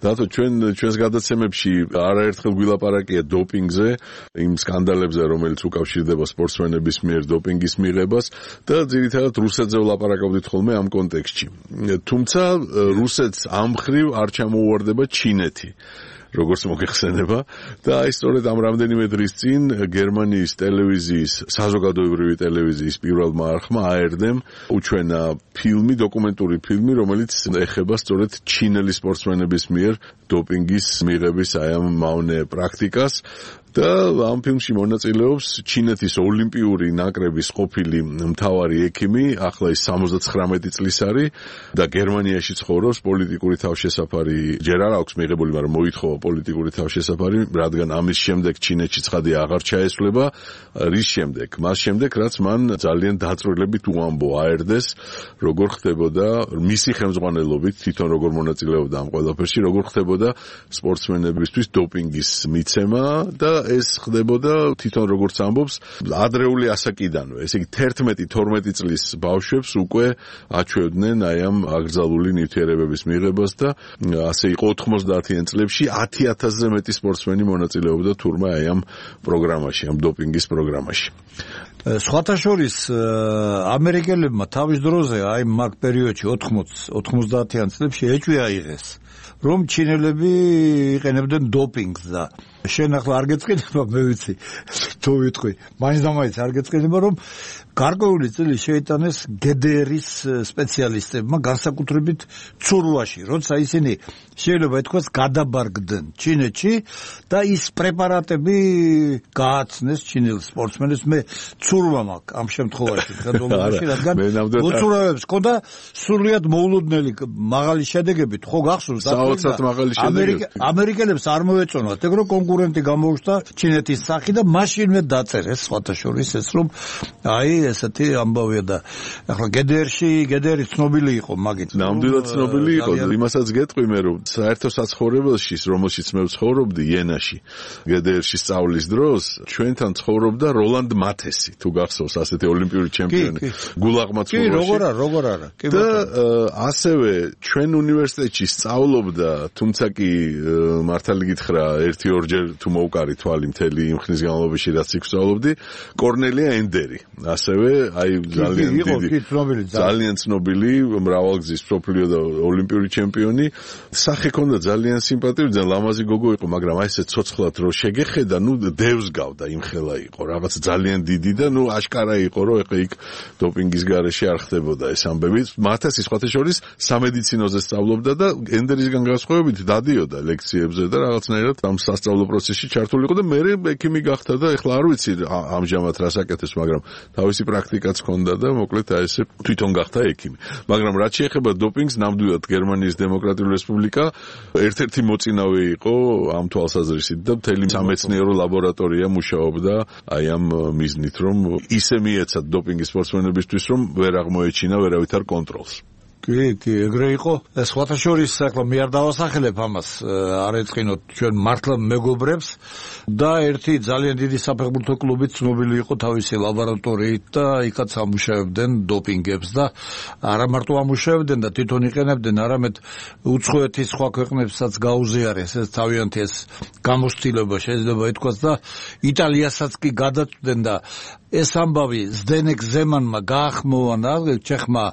დათო ჩვენს გადაცემებში არაერთხელ გვილაპარაკია დოპინგზე, იმ სკანდალებზე, რომელიც უკავშირდება სპორტსმენების მიერ დოპინგის მიღებას და ძირითადად რუსეთზე ვლაპარაკობდით ხოლმე ამ კონტექსტში. თუმცა რუსეთს ამ მხრივ არ ჩამოუვარდება ჩინეთი. როგორც მოგეხსენება და აი სწორედ ამ რამდენიმე დღის წინ გერმანიის ტელევიზიის საზოგადოებრივი ტელევიზიის პირველმა არხმა ARD-მ უჩვენა დოკუმენტური ფილმი, რომელიც ეხება სწორედ ჩინელი სპორტსმენების მიერ დოპინგის მიღების აი ამ მავნე პრაქტიკას. და ამ ფილმში მონაწილეობს ჩინეთის ოლიმპიური ნაკრების ყოფილი მთავარი ექიმი, ახლა ის 79 წლის არის და გერმანიაში ცხოვრობს, პოლიტიკური თავშესაფარი ჯერ არ აქვს მიღებული, მაგრამ მოითხოვა პოლიტიკური თავშესაფარი, რადგან ამის შემდეგ ჩინეთში ცხადი აღარ ჩაესვლება. რის შემდეგ? მას შემდეგ, რაც მან ძალიან დაწვრილებით უამბო ARD-ს, როგორ ხდებოდა მისი ხელმძღვანელობით, თვითონ როგორ მონაწილეობდა ამ ყველაფერში, როგორ ხდებოდა სპორტსმენებისთვის დოპინგის მიცემა და ეს ხდებოდა თვითონ როგორც ამბობს ადრეული ასაკიდანვე. ესე იგი 11-12 წლის ბავშვებს უკვე აჩვევდნენ აი ამ აკრძალული ნივთიერებების მიღებას და ასე იყო 90-იან წლებში 10,000-ზე მეტი სპორტსმენი მონაწილეობდა თურმე აი ამ პროგრამაში, ამ დოპინგის პროგრამაში. სხვათა შორის ამერიკელებმა თავის დროზე აი მაგ პერიოდში 80-90-იან წლებში ეჭვი აიღეს, რომ ჩინელები იყენებდნენ დოპინგს და შენ ახლა არ გეწყინება, მე ვიცი, თუ ვიტყვი, მაინც არ გეწყინება, რომ გარკვეული წელი შეიტანეს GDR-ის სპეციალისტებმა განსაკუთრებით ცურვაში, როცა ისინი შეიძლება ითქვას გადაბარგდნენ ჩინეთში და ის პრეპარატები გააცნეს ჩინელ სპორტსმენებს. მე ცურვა მაქვს ამ შემთხვევაში ხელოვნებაში, რადგან უცურავებს ჰქონდა სრულიად მოულოდნელი მაღალი შედეგებით, ხო გახსოვს? საოცრად მაღალი შედეგები. ამერიკელებს არ მოეწონათ, ეგ რომ კონკურენტი გამოუშვდა ჩინეთის სახი და მაშინვე დაწერეს სხვათა შორის ეს, რომ აი ესეთი ამბავია და ახლა GDR-ი ცნობილი იყო მაგით. ნამდვილად ცნობილი იყო, იმასაც გეტყვი მე, რომ საერთო საცხოვრებელში, რომელშიც მე ვცხოვრობდი იენაში, GDR-ში სწავლის დროს, ჩვენთან ცხოვრობდა როლანდ მათესი, თუ გახსოვს, ასეთი ოლიმპიური ჩემპიონი, გულაღმა ცურვაში. კი, როგორ არა. და ასევე ჩვენ უნივერსიტეტში სწავლობდა, თუმცა კი მართალი გითხრა, 1-2 თუ მოუკარი თვალი მთელი იმ ხნის განმავლობაში, რაც იქ ვსწავლობდი, კორნელია ენდერი. ასევე აი ძალიან ცნობილი მრავალგზის მსოფლიო და ოლიმპიური ჩემპიონი. სახე ჰქონდა ძალიან სიმპათიური, ძალიან ლამაზი გოგო იყო, მაგრამ აი ესე ცოცხლად რო შეგეხედა, დევს გავდა, იმხელა იყო, რაღაც ძალიან დიდი და აშკარა იყო, რომ ეხა იქ დოპინგის გარეშე არ ხდებოდა ეს ამბები. მათესი სხვათა შორის სამედიცინოზე სწავლობდა და ენდერისგან განსხვავებით დადიოდა ლექციებზე და რაღაცნაირად ამ სასწავლო პროცესში ჩართული იყო და მე ექიმი გახდა და ეხლა არ ვიცი ამჟამად რას აკეთებს, მაგრამ თავისი პრაქტიკაც ჰქონდა და მოკლედ აი ესე თვითონ გახდა ექიმი. მაგრამ რაც შეეხება დოპინგს, ნამდვილად გერმანიის დემოკრატიული რესპუბლიკა ერთ-ერთი მოწინავე იყო ამ თვალსაზრისით და მთელი სამეცნიერო ლაბორატორია მუშაობდა აი ამ მიზნით, რომ ისე მიეცათ დოპინგის სპორტსმენებისთვის, რომ ვერ აღმოეჩინა ვერავითარ კონტროლს. კი, ეგრე იყო. სხვათა შორის, ახლა მე არ დავასახელებ ამას, არ ეწყინოთ ჩვენ მართლა მეგობრებს და ერთი ძალიან დიდი საფეხბურთო კლუბი ცნობილი იყო თავისი ლაბორატორიით და იქაც ამუშავებდნენ დოპინგებს და არა მარტო ამუშავებდნენ და თვითონ იყენებდნენ, არამედ უცხოეთის სხვა ქვეყნებსაც გაუზიარეს ეს თავიანთი ეს გამოცდილება, შეიძლება ითქვას და იტალიასაც კი გადაწვდნენ და ეს ამბავი ზდენეკ ზემანმა გაახმოვანა ჩეხმა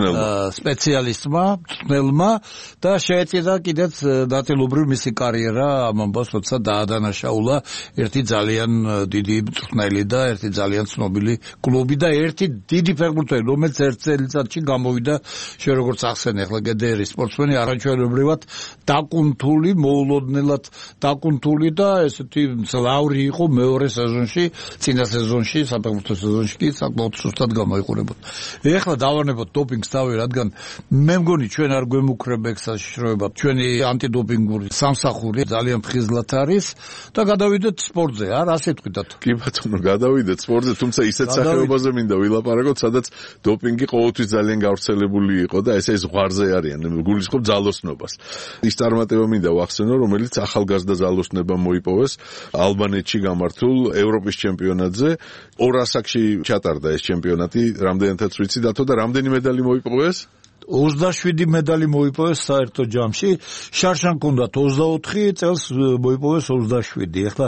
სპეციალისტმა, მწვრთნელმა და შეეწირა კიდეც ნაწილობრივ მისი კარიერა ამ ამბავს, როცა დაადანაშაულა ერთი ძალიან დიდი მწვრთნელი და ერთი ძალიან ცნობილი კლუბი და ერთი დიდი ფეხბურთელი, რომელიც ერთ წელიწადში გამოვიდა, შენ როგორც ახსენე, ახლა GDR-ის სპორტსმენი არაჩვეულებრივად დაკუნთული, მოულოდნელად დაკუნთული და ესეთი მძლავრი იყო მეორე სეზონში, წინა სეზონში საფეხბურთო სეზონში კი საკმაოდ სუსტად გამოიყურებოდა. ეხლა დავანებოთ დოპინგს თავი, რადგან მე მგონი ჩვენ არ გვემუქრება ეგ საშიშროება. ჩვენი ანტიდოპინგური სამსახური ძალიან ფხიზლად არის და გადავიდეთ სპორტზე, არა ასე თქვით. კი ბატონო, გადავიდეთ სპორტზე, თუმცა ისეთ სახეობაზე მინდა ვილაპარაკოთ, სადაც დოპინგი ყოველთვის ძალიან გავრცელებული იყო და ესე ზღვარზე არიან, გულისხმობ ძალოსნობას. ის წარმატება მინდა ვახსენო, რომელიც ახალგაზრდა ძალოსნებამ მოიპოვეს ალბანეთში გამართულ ევროპის ჩემპიონატზე. 2 ასაკში ჩატარდა ეს ჩემპიონატი, რამდენადაც ვიცი დათო და რამდენი მედალი მოიპოვეს? 27 медალი მოიპოვეს საერთო ჯამში, შარშან კონდათ 24 წელს მოიპოვეს 27. ეხლა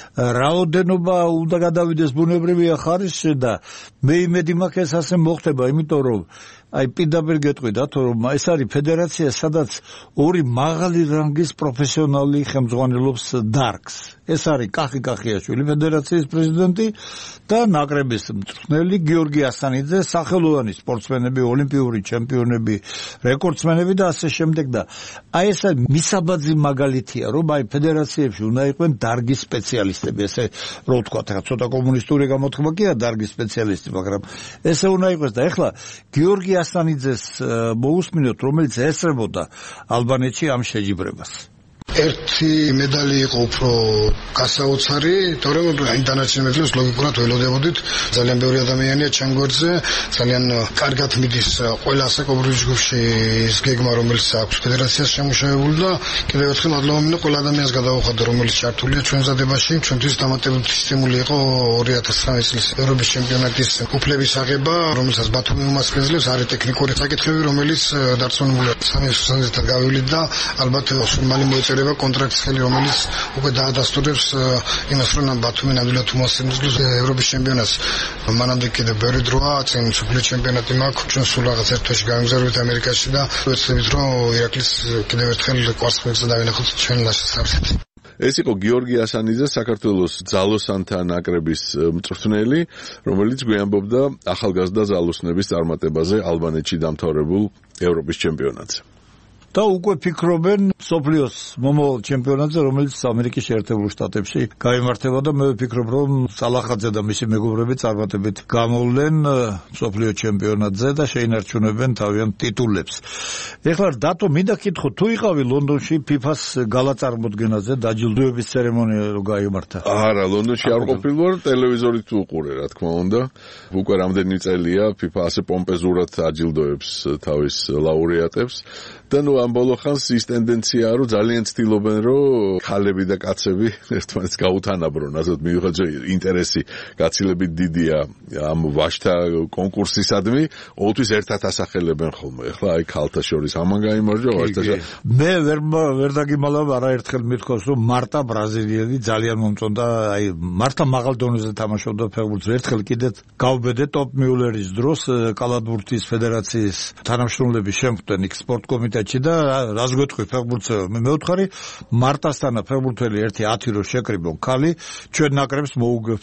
რაოდენობა უნდა გადავიდეს ბუნებრივია ხარისხი და მე იმედი მაქვს ეს ასე მოხდება, იმიტომ რომ აი პირდაპირ გეტყვიდათ რომ ეს არის ფედერაცია, სადაც ორი მაღალი რანგის პროფესიონალი ხელმძღვანელობს დარგს. ეს არის კახი კახიაშვილი, ფედერაციის პრეზიდენტი და ნაკრების მწვრთნელი გიორგი ასანიძე, სახელოვანი სპორტსმენები, ოლიმპიური ჩემპიონები, რეკორდსმენები და ასე შემდეგ და აი ეს მისაბაძი მაგალითია, რომ აი ფედერაციებში უნდა იყვნენ დარგის სპეციალისტები, ესე რო ვთქვათ, ცოტა კომუნისტური გამოთქმა კი არა დარგის სპეციალისტი, მაგრამ ესე უნდა იყოს და ეხლა გიორგი ასანიძეს მოусმინოთ, რომელიც ესწრებოდა ალბანეთში ამ შეჯიბრებას. ერთი медали იყო უფრო გასაოცარი, თორემ აი დანარჩენ მედლებს ლოგიკურად ველოდებოდით. ძალიან ბევრი ადამიანია ჩანგორზე, ძალიან კარგად მიდის ყველა საკონკურსო ჯგუფში ის გეგმა, რომელიც აქვს ფედერაციას შემუშავებული და კიდევ ერთხელ მადლობა მინდა ყველა ადამიანს გადავუხადო, რომელიც ჩართულია ჩვენ მზადებაში. ჩვენთვის დამატებული სტიმული იყო 2009 წლის ევროპის ჩემპიონატის უფლების აღება, რომელსაც ბათუმი უმასპინძლებს, არის ტექნიკური საკითხები, რომელიც დარწმუნებულია სამეცნიერთან გავივლით და ალბათ სულ მალე მოეწერება კონტრაქტის ხელი, რომელიც უკვე დაადასტურებს იმას, რომ ბათუმი ნამდვილად უმასპინძლებს ევროპის ჩემპიონატს. მანამდე კიდევ ბევრი დროა, წინ მსოფლიო ჩემპიონატი მაქვს, ჩვენ სულ რაღაც ერთ თვეში გავიმგზავრებით ამერიკაში და ვეცდებით, რომ ირაკლის კიდევ ერთხელ კვარცხლბეკზე დავინახოთ ჩვენ ლაშქრობთ. ეს იყო გიორგი ასანიძე, საქართველოს ძალოსანთა ნაკრების მწვრთნელი, რომელიც გვიამბობდა ახალგაზრდა ძალოსნების წარმატებაზე ალბანეთში დამთავრებულ ევროპის ჩემპიონატზე. და უკვე ფიქრობენ სოფლიოს მომავალ ჩემპიონატზე, რომელიც ამერიკის შეერთებულ შტატებში გაიმართება და მე ვფიქრობ, რომ სალახაძე და მისი მეგობრები წარმატებით გამოვლენ სოფლიო ჩემპიონატზე და შეინარჩუნებენ თავიანთ ტიტულებს. ეხლა დათო, მინდა კითხო, თუ იყავი ლონდონში FIFA-ს გალაწარმოდგენაზე, დაჯილდოების ცერემონია რო გაიმართა? არა, ლონდონში არ ყოფილი ვარ, ტელევიზორით უყურე, რა თქმა უნდა. უკვე რამდენი წელია FIFA ასე პომპეზურად აჯილდოებს თავის ლაურეატებს და ნუ ამ ბოლო ხანს ის ტენდენციაა, რომ ძალიან ცდილობენ, რომ ქალები და კაცები ერთმანეთს გაუთანაბრონ, ასე მივიღოთ ინტერესი გაცილებით დიდია ამ ვაჟთა კონკურსისადმი, ყოველთვის ერთად ასახელებენ ხოლმე. ეხლა აი ქალთა შორის ამან გაიმარჯვა ვაჟთა შორის. მე ვერ დაგიმალავ არაერთხელ მithქოს, რომ მარტა ბრაზილიელი ძალიან მომწონდა, აი მარტა მაღალ დონეზე თამაშობდა ფეხბურთს. ერთხელ კიდეც გავბედე ტოპ მიულერის დროს კალათბურთის ფედერაციის თანამშრომლების შემხვდნენ იქ სპორტ კომიტეტში და რას გვეთქვი ფეხბურთზე? მე ვთქვი მარტასთან ფეხბურთელი 1-10 რო შეკრიბონ ქალი, ჩვენ ნაკრებს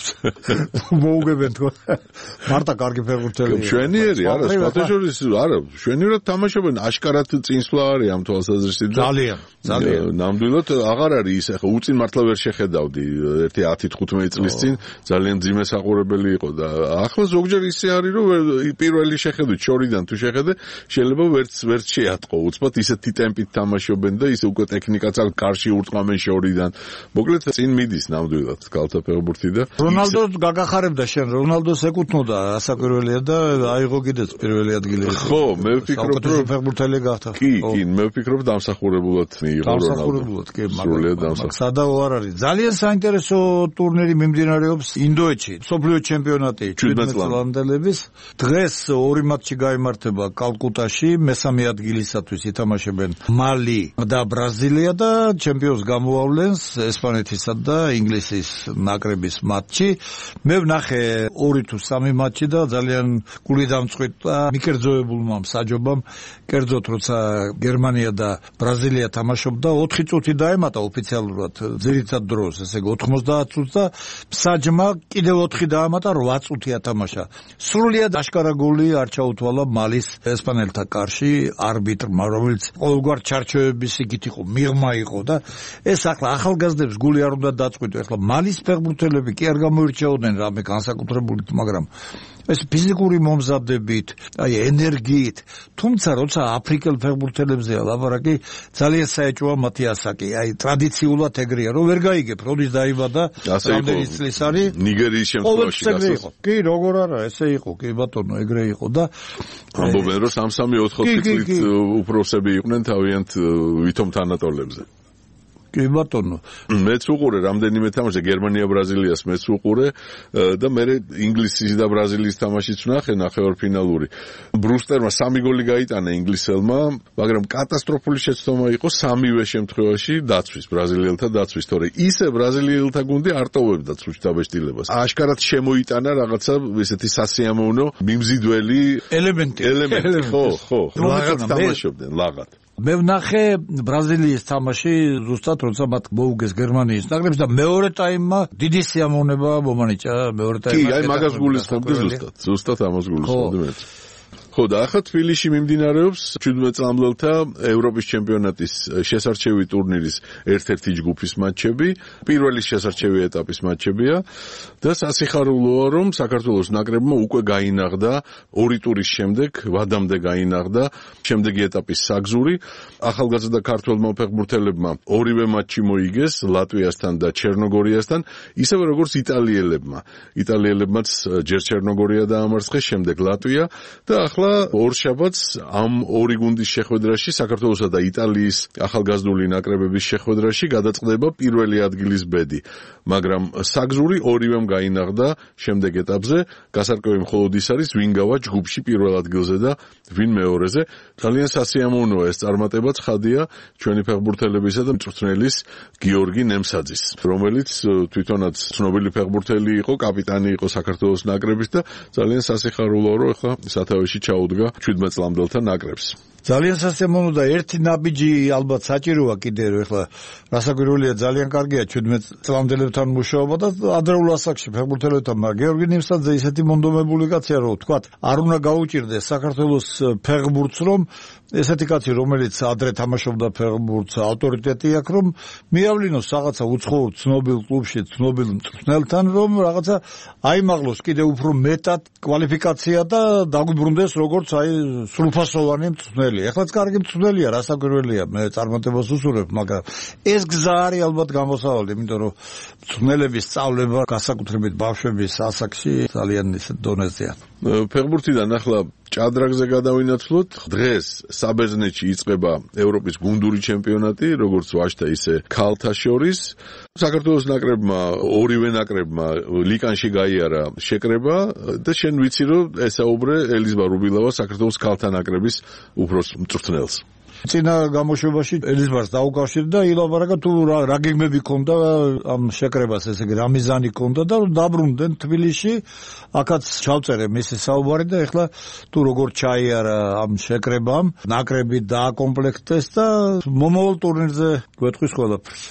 მოუგებენ თქო. მარტა კარგი ფეხბურთელია. მშვენიერი არა, სპორტაშორის არა, მშვენიერად თამაშობენ, აშკარად წინსვლა არის ამ თვალსაზრისით. ძალიან. ნამდვილად აღარ არის ის, ახლა უწინ მართლა ვერ შეხედავდი 1-10-15 წლის წინ ძალიან ძიმე საყურებელი იყო და ახლა ზოგჯერ ისე არის, რომ პირველი შეხედვით შორიდან თუ შეხედე, შეიძლება ვერც შეატყო უცბად ისეთი ტემპით თამაშობენ და ისე უკვე ტექნიკაც არ კარში ურტყამენ შორიდან. მოკლედ წინ მიდის ნამდვილად ქალთა ფეხბურთი და რონალდოს გაგახარებდა შენ, რონალდოს ეკუთვნოდა ასაკურველია და აიღო კიდეც პირველი ადგილი. ხო, მე ვფიქრობ, რომ ფეხბურთელი გახდა. კი, მე ვფიქრობ დამსახურებულად მიიღო რონალდო. კი, მაგრამ სადაო არ არის. ძალიან საინტერესო ტურნირი მიმდინარეობს ინდოეთში. სოფლიო ჩემპიონატი 17 წლამდელების. დღეს ორი მატჩი გაიმართება კალკუტაში, მესამე ადგილისათვის ითამაშებენ მალი და ბრაზილია და ჩემპიონს გამოავლენს ესპანეთისა და ინგლისის ნაკრების მატჩი. მე ვნახე 2 თუ 3 მატჩი და ძალიან გული დამწყვიტა მიკერძოებულმა მსაჯობამ. კერძოდ როცა გერმანია და ბრაზილია თამაშობდა 4 წუთი დაემატა ოფიციალურად ძირითად დროს, ესე იგი 90 წუთს და მსაჯმა კიდევ 4 დაამატა 8 წუთი ათამაშა. სრულიად აშკარა გოლი არ ჩაუთვალა მალის ესპანელთა კარში არბიტრმა, რომელიც ყოველგვარ ჩარჩოების იქით იყო, მიღმა იყო და ეს ახლა ახალგაზრდებს გული არ უნდა დაწყვიტო. ახლა მალის ფეხბურთელები კი არ გამოირჩეოდნენ რამე განსაკუთრებულით, მაგრამ ეს ფიზიკური მომზადებით, აი ენერგიით, თუმცა როცა აფრიკელ ფეხბურთელებზეა ლაპარაკი, ძალიან საეჭვოა მათი ასაკი. აი ტრადიციულად ეგრეა, რომ ვერ გაიგებ, როდის დაიბადა, რამდენი წლის არის. ნიგერიის შემთხვევაში გასას. კი, როგორ არა, ესე იყო, კი ბატონო, ეგრე იყო და ამბობენ, რომ 3-4 წლით უფროსები იყვნენ თავიანთ ვითომ თანატოლებზე. კი ბატონო. მეც უყურე რამდენიმე თამაში გერმანია-ბრაზილიას მეც უყურე და მე ინგლისის და ბრაზილიის თამაშიც ვნახე ნახევარფინალური. ბრუსტერმა 3 გოლი გაიტანა ინგლისელმა, მაგრამ კატასტროფული შეცდომა იყო სამივე შემთხვევაში დაცვის, ბრაზილიელთა დაცვის, თორე ისე ბრაზილიელთა გუნდი არ ტოვებდა სრულ დაბეჭდილებას. აშკარად შემოიტანა რაღაცა ესეთი სასიამოვნო მიმზიდველი ელემენტი. ხო, ლაღად თამაშობდნენ, ლაღად. მე ვნახე ბრაზილიის თამაში ზუსტად როცა მათ მოუგეს გერმანიის ნაკრებს და მეორე ტაიმმა დიდი სიამოვნება მომანიჭა მეორე ტაიმმა. კი, აი მაგას გულისხმობდი ზუსტად ამას გულისხმობდი მეც. ხო და ახლა თბილისში მიმდინარეობს 17 წლამდელთა ევროპის ჩემპიონატის შესარჩევი ტურნირის ერთ-ერთი ჯგუფის მატჩები, პირველი შესარჩევი ეტაპის მატჩებია და სასიხარულოა რომ საქართველოს ნაკრებმა უკვე გაინაღდა ორი ტურის შემდეგ, ვადამდე გაინაღდა შემდეგი ეტაპის საგზური. ახალგაზრდა ქართველმა ფეხბურთელებმა ორივე მატჩი მოიგეს ლატვიასთან და ჩერნოგორიასთან, ისევე როგორც იტალიელებმა. იტალიელებმაც ჯერ ჩერნოგორია დაამარცხეს, შემდეგ ლატვია და ახლა ორშაბათს ამ ორი გუნდის შეხვედრაში საქართველოსა და იტალიის ახალგაზრდული ნაკრებების შეხვედრაში გადაწყდება პირველი ადგილის ბედი, მაგრამ საგზური ორივემ გაინაღდა შემდეგ ეტაპზე. გასარკვევი მხოლოდ ის არის, ვინ გავა ჯგუფში პირველ ადგილზე და ვინ მეორეზე. ძალიან სასიამოვნოა ეს წარმატება, ცხადია ჩვენი ფეხბურთელებისა და მწვრთნელის გიორგი ნემსაძის, რომელიც თვითონაც ცნობილი ფეხბურთელი იყო, კაპიტანი იყო საქართველოს ნაკრების და ძალიან სასიხარულოა რომ ახლა სათავეში ჩაუდგა 17 წლამდელთა ნაკრებს. ძალიან სასიამოვნო და ერთი ნაბიჯი ალბათ საჭიროა კიდე ახლა რასაკვირველია ძალიან კარგია 17 წლამდელებთან მუშაობა და ადრეულ ასაკში ფეხბურთელებთან, მაგრამ გიორგი ნემსაძე ისეთი მონდომებული კაცია რომ თქვათ არ უნდა გაუჭირდეს საქართველოს ფეხბურთს, რომ ესეთი კაცი რომელიც ადრე თამაშობდა ფეხბურთს ავტორიტეტი აქვს, რომ მიავლინოს რაღაცა უცხოურ ცნობილ კლუბში ცნობილ მწვრთნელთან, რომ რაღაცა აიმაღლოს კიდე უფრო მეტად კვალიფიკაცია და დაგვიბრუნდეს როგორც აი სრულფასოვანი მწვრთნელი. ეხლაც კარგი მწვრთნელია, რასაკვირველია, მე წარმატებას უსურვებ, მაგრამ ეს გზა არის ალბათ გამოსავალი, იმიტომ რომ მწვრთნელების სწავლება განსაკუთრებით ბავშვების ასაკში ძალიან ისეთ დონეზეა. ფეხბურთიდან ახლა ჭადრაგზე გადავინაცვლოთ. დღეს საბერძნეთში იწყება ევროპის გუნდური ჩემპიონატი, როგორც ვაჟთა ისე ქალთა შორის. საქართველოს ნაკრებმა, ორივე ნაკრებმა ლიკანში გაიარა შეკრება და შენ ვიცი რომ ესაუბრე ელიზბარ რუბილავას, საქართველოს ქალთა ნაკრების უფროს მწვრთნელს. წინა გამოშვებაში ელიზბარს დაუკავშირდა, ილაპარაკა თუ რა გეგმები ქონდა ამ შეკრებას, ესე იგი რა მიზანი ქონდა და დაბრუნდნენ თბილისში. აქაც ჩავწერე მისი საუბარი და ეხლა თუ როგორ ჩაიარა ამ შეკრებამ, ნაკრები დააკომპლექტეს და მომავალ ტურნირზე გვეტყვის ყველაფერს.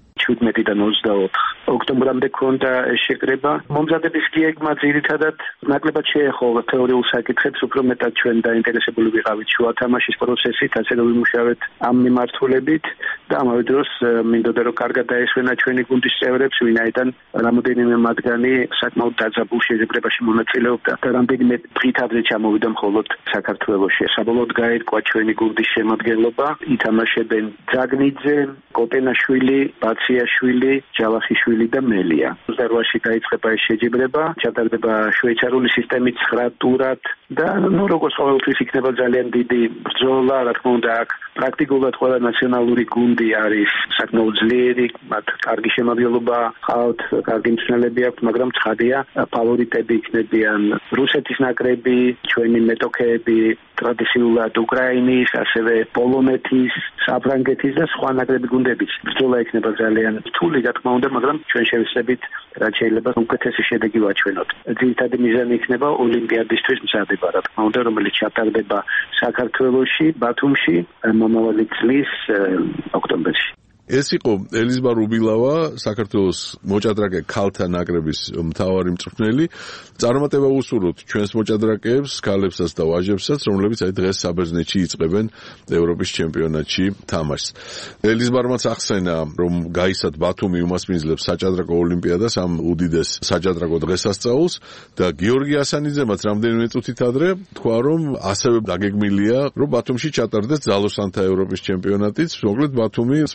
17-დან 24 ოქტომბრამდე ქონდა შეკრება. მომზადების გეგმა ძირითადად ნაკლებად შეეხო თეორიულ საკითხებს, უფრო მეტად ჩვენ დაინტერესებული ვიყავით შუა თამაშის პროცესით, ასე რომ ვიმუშავეთ ამ მიმართულებით და ამავე დროს მინდოდა რომ კარგად დაესვენა ჩვენი გუნდის წევრებს, ვინაიდან რამოდენიმე მათგანი საკმაოდ დაძაბულ შეჯიბრებაში მონაწილეობდა და რამდენიმე დღით ადრე ჩამოვიდა მხოლოდ საქართველოში. საბოლოოდ გაირკვა ჩვენი გუნდის შემადგენლობა, ითამაშებენ ძაგნიძე, კოტენაშვილი, ბაციაშვილი, ჯავახიშვილი და მელია. 28-ში დაიწყება ეს შეჯიბრება, ჩატარდება შვეიცარიული სისტემით 9 ტურად და როგორც ყოველთვის იქნება ძალიან დიდი ბრძოლა, რა თქმა უნდა, აქ პრაქტიკულად ყველა ნაციონალური გუნდი არის საკმაოდ ძლიერი, მათ კარგი შემადგენლობა ჰყავთ, კარგი მწვრთნელები აქვთ, მაგრამ ცხადია, ფავორიტები იქნებიან რუსეთის ნაკრები, ჩვენი მეტოქეები, ტრადიციულად უკრაინის, ასევე პოლონეთის, საფრანგეთის და სხვა ნაკრები გუნდებიც. ბრძოლა იქნება ძალიან რთული, რა თქმა უნდა, მაგრამ ჩვენ შევეცდებით რაც შეიძლება უკეთესი შედეგი ვაჩვენოთ. ძირითადი მიზანი იქნება ოლიმპიადისთვის მზადება, რა თქმა უნდა, რომელიც ჩატარდება საქართველოში, ბათუმში მომავალი წლის ოქტომბერში. ეს იყო ელიზბარ რუბილავა, საქართველოს მოჭადრაკე ქალთა ნაკრების მთავარი მწვრთნელი. წარმატება უსურვოთ ჩვენს მოჭადრაკეებს, ქალებსაც და ვაჟებსაც, რომლებიც აი დღეს საბერძნეთში იწყებენ ევროპის ჩემპიონატში თამაშს. ელიზბარმაც ახსენა, რომ გაისად ბათუმი უმასპინძლებს საჭადრაკო ოლიმპიადას, ამ უდიდეს საჭადრაკო დღესასწაულს და გიორგი ასანიძემაც რამდენიმე წუთით ადრე თქვა, რომ ასევე დაგეგმილია, რომ ბათუმში ჩატარდეს ძალოსანთა ევროპის ჩემპიონატიც, მოკლედ ბათუმი სპორტული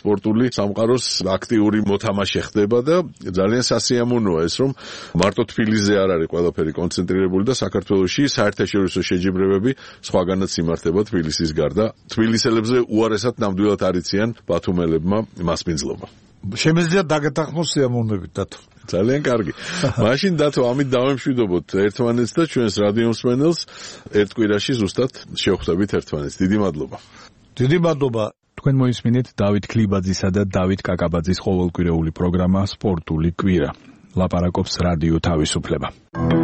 ჩვეული სამყაროს აქტიური მოთამაშე ხდება და ძალიან სასიამოვნოა ეს, რომ მარტო თბილისზე არ არის ყველაფერი კონცენტრირებული და საქართველოში საერთაშორისო შეჯიბრებები სხვაგანაც იმართება თბილისის გარდა. თბილისელებზე უარესად ნამდვილად არიციან ბათუმელებმა მასპინძლობა. შემიძლია დაგეთანხმოს სიამოვნებით დათო. ძალიან კარგი. მაშინ დათო, ამით დავემშვიდობოთ ერთმანეთს და ჩვენს რადიო მსმენელს ერთ კვირაში ზუსტად შევხვდებით ერთმანეთს. დიდი მადლობა. დიდი მადლობა. თქვენ მოისმინეთ დავით ქლიბაძისა და დავით კაკაბაძის ყოველკვირეული პროგრამა სპორტული კვირა. ლაპარაკობს რადიო თავისუფლება.